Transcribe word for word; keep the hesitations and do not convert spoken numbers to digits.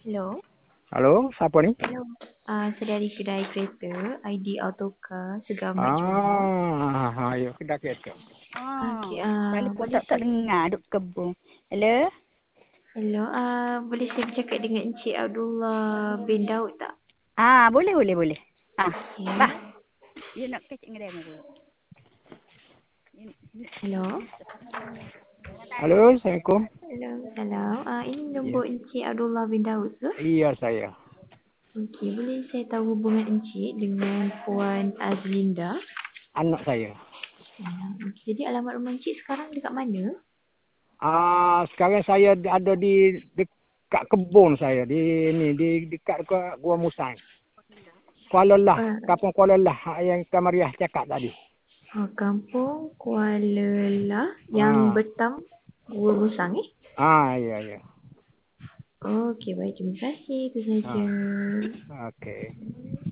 Hello. Halo, siapa ni? Hello. Uh, saya dari kedai kereta I D Autocar Segamat Johor. Ah, ya, kedai kereta. Okey, Ah, uh, telefon boleh tak tak saya dengar duk kebun. Hello? Hello, uh, boleh saya bercakap dengan Encik Abdullah bin Daud tak? Ah, boleh boleh boleh. Ah, Okey. bah. You nak kecik ngedem aku. Hello. Halo, Assalamualaikum. Hello. Hello. Uh, ini Ya, nombor Encik Abdullah bin Daud ke? iya saya. Okey, boleh saya tahu hubungan Encik dengan Puan Azlinda? Anak saya. Hmm, okey, jadi alamat rumah Encik sekarang dekat mana? Ah, sekarang saya ada di dekat kebun saya di ni di dekat ke Gua Musang. Kuala Lah, Uh, Kampung Kuala Lah hak yang Kamariah cakap tadi. oh, Kampung Kuala Lah yang Ah, Betam Gua Musang eh? ah iya iya. Okey, baik. Terima kasih. Itu saja. Ah, okey.